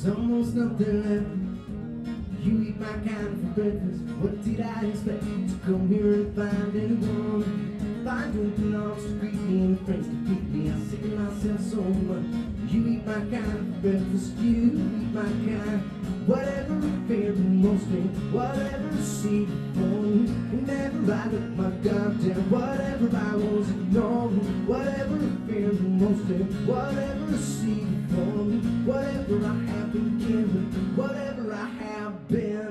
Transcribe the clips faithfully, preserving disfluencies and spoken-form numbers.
almost nothing left. You eat my kind for breakfast. What did I expect? To come here and find anyone? Find who belongs to greet me and friends to beat me. I sicken myself so much. You eat my kind for breakfast. You eat my kind. Whatever fear the most me, whatever see for me. Whenever I look my goddamn, whatever I was ignoring, whatever fear the most me, whatever see for me, whatever I have been given, whatever I have been.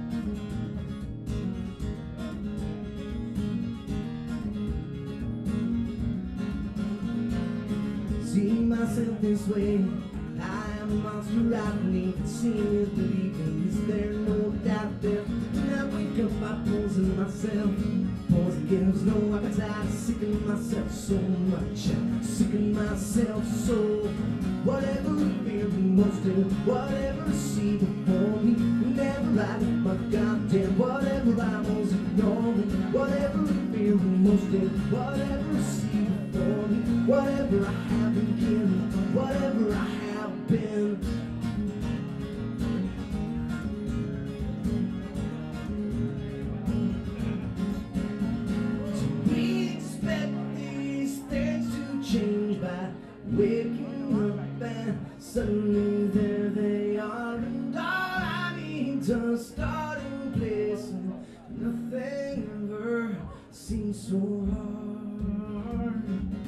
See myself this way. I am a monster, I believe. Seeing is believing. Is there no doubt there? When I wake up, I pose in myself. Pose gives no appetite. Sick of myself so much. Sick of myself so. Whatever I fear the most in, whatever I see before me. Whenever I look my goddamn, whatever I was ignoring, whatever I fear the most in, whatever I see before me, whatever I have been given, whatever I have been. So we expect these things to change by waking up and suddenly there they are, and all I need to start in place, and nothing ever seems so hard.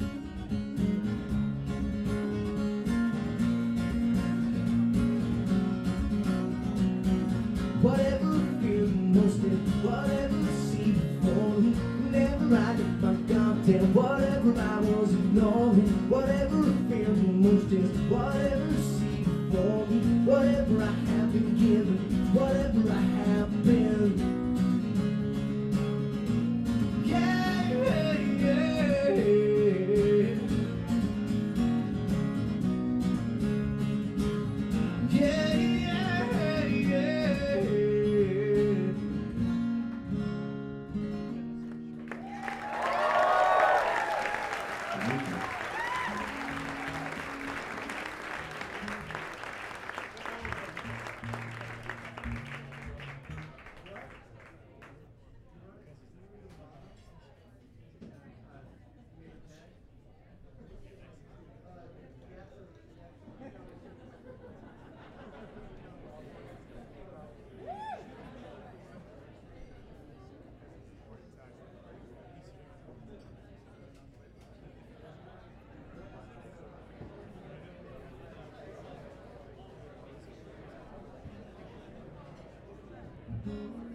Whatever I feel the most in, whatever I see before me, whenever I look my goddamn, whatever I was ignoring, whatever I feel the most in, whatever I see before me, whatever I have been given, whatever I have been. Yeah, yeah, yeah. Yeah, yeah, yeah. Mm-hmm.